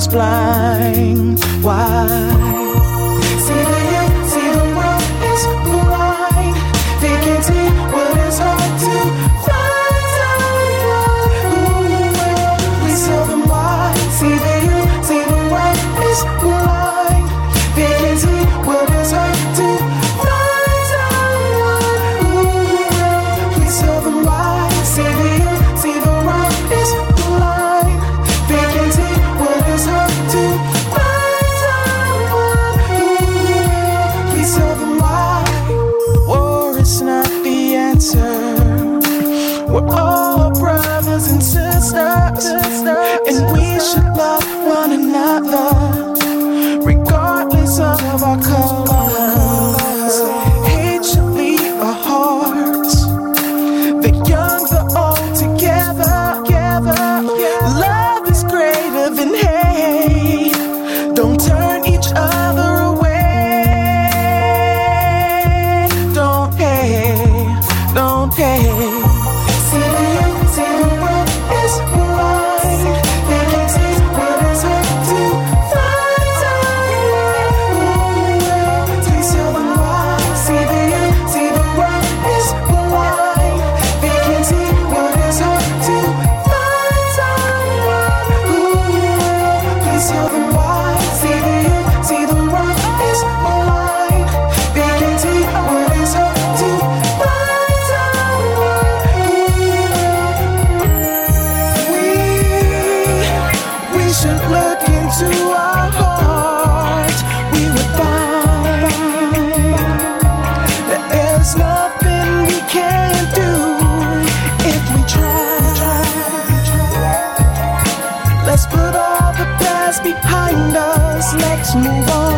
is blind. Why? See the world is blind. Vacancy, what is hard to find out. Please tell them why. See the world is blind. Vacancy, what is hard to find out. Please tell them why. See the world is blind. Vacancy, what is hard to find out. Please tell them why. War is not the answer. We're all brothers and sisters, and we should love one another, regardless of our colors. Hate should leave our hearts, the young, the old, together. Love is greater than hate. Don't turn each other away. Don't hate. See the world is blind. They can't see what is hard to find out. Please tell them why. See the world is blind. They can't see what is hard to find out. Please tell them why. See the world is blind. They can't see what is hard to find out. We should look into our hearts. We would find that there's nothing we can't do if we try. Let's put all the past behind us. Let's move on.